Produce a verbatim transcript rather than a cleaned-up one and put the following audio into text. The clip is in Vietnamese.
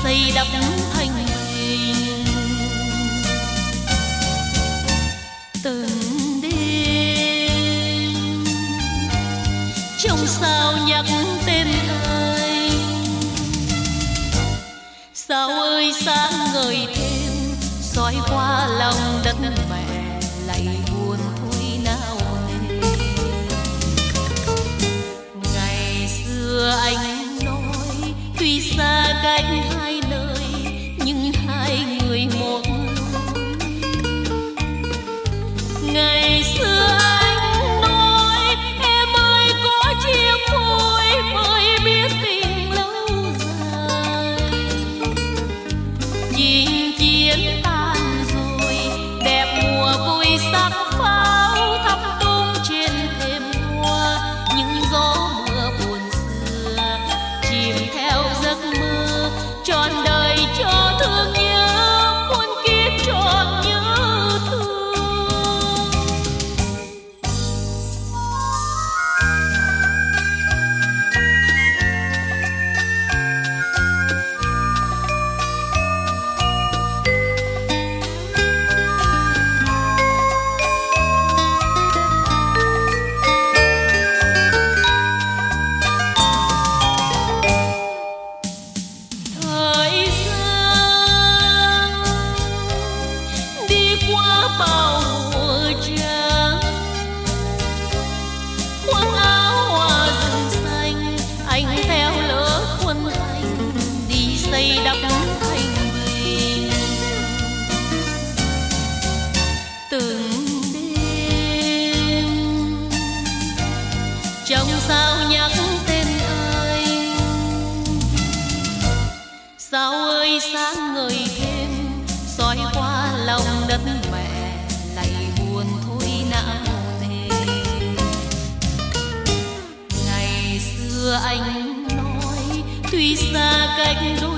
xây đắp thành bình. Từng đêm trong sao nhắc tên anh, sao ơi sáng ngời thêm soi qua lòng đất mẹ lại buồn thôi nào nề. Ngày xưa anh nói tuy xa cách hai nơi nhưng hai người một lối. Ngày xưa anh nói em ơi có chia phôi mới biết tình lâu dài. Chinh chiến tan rồi đẹp mùa vui sắc pháo thắm tung trên thềm hoa. Những gió mưa buồn xưa chìm theo giấc mơ trọn đời cho thương nhớ muôn kiếp trọn nhớ thương. Thời gian đi qua bao mùa trắng, khoác áo hoa rừng xanh, anh theo lỡ quân hành đi xây đắp thành bình. Từng đêm trong sao nhắc tên anh, sao ơi sáng ngời thêm soi qua lòng đất mẹ lại buồn thôi não nề. Ngày xưa anh nói tuy xa cách đôi